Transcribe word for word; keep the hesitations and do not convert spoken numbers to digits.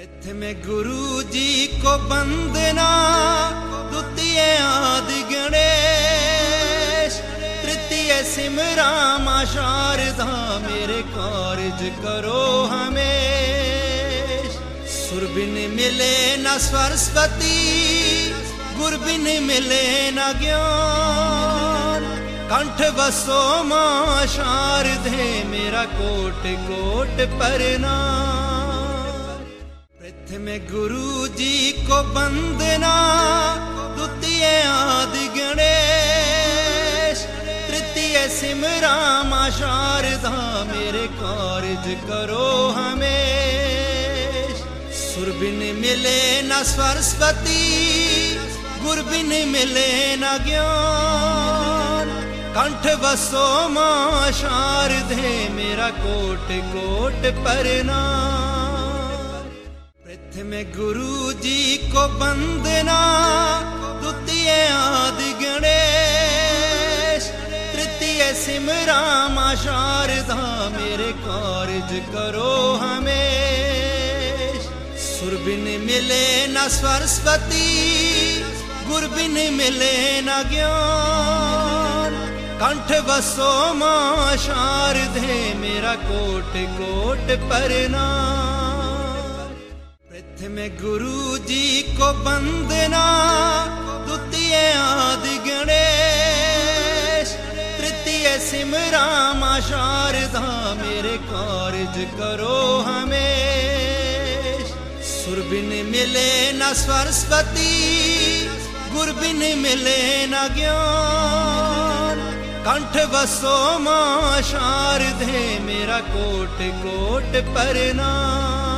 प्रथम गुरु जी को वंदना, द्वितीय आदि गणेश, तृतीय सिमरामा शारदा, मेरे कार्य करो हमेश। सुर बिन मिले न सरस्वती, गुर बिन मिले न ज्ञान, कंठ बसो मां शारदे, मेरा कोट कोट प्रणाम। प्रथम गुरु जी को वंदना, द्वितीय आदि गणेश, तृतीय सिमरामा शारदा, मेरे कार्य करो हमेश। सुर बिन मिले न सरस्वती, गुर बिन मिले न ज्ञान, कंठ बसो मां शारदे, मेरा कोट कोट प्रणाम। प्रथम गुरु जी को वंदना, द्वितीय आदि गणेश, तृतीय सिमरामा शारदा, मेरे कार्य करो हमेश। सुर बिन मिले न सरस्वती, गुर बिन मिले न ज्ञान, कंठ बसो मां शारदे, मेरा कोट कोट प्रणाम। प्रथम गुरु जी को वंदना, द्वितीय आदि गणेश, तृतीय सिमरामा शारदा, मेरे कार्य करो हमेश। सुर बिन मिले न सरस्वती, गुर बिन मिले न ज्ञान, कंठ बसो मां शारदे, मेरा कोट कोट प्रणाम।